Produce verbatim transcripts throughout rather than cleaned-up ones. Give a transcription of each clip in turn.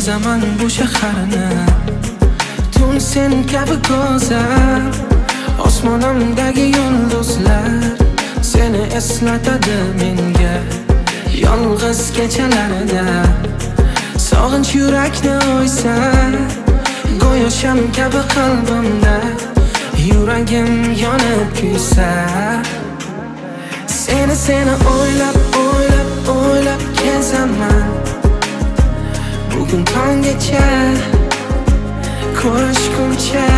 So'zaman bu shaharni tun sen kabi go'zal. Osmonimdagi yulduzlar seni eslatadi menga yolg'iz kechalarida. Sog'inch yurakni o'ysa, go'yo sham kabi qalbimda yuragim yonib kuysa. Seni seni o'ylab o'ylab o'ylab kezaman bugun tonggacha, ko'rishguncha.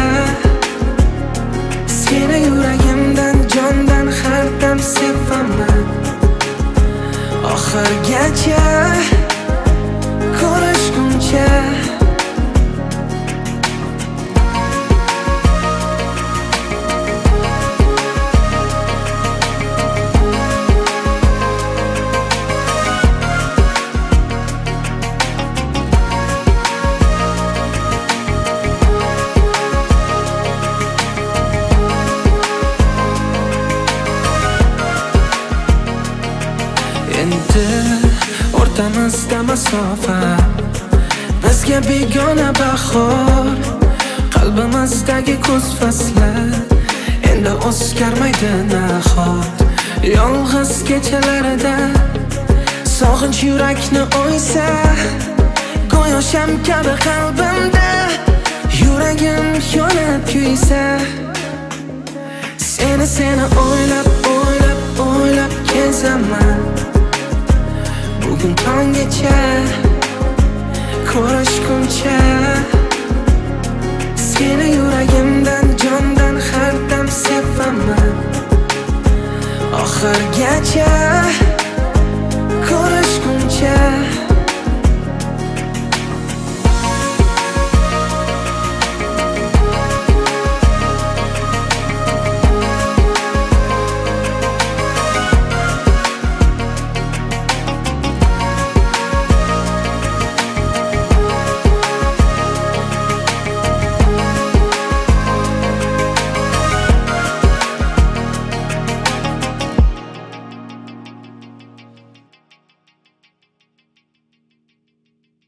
Seni yuragimdan jondan har dam sevaman oxirgacha, ko'rishguncha. Endi o'rtamizda masofa, bizga begona bahor. Qalbimizdagi kuz fasli endi o'zgarmaydi nahot. Yolg'iz kechalarida sog'inch yurakni o'ysa, go'yo sham kabi qalbimda yuragim yonib kuysa. Seni seni o'ylab o'ylab o'ylab kezaman bugun tonggacha, ko'rishguncha. Seni yuragimdan jondan har dam sevaman oxirgacha.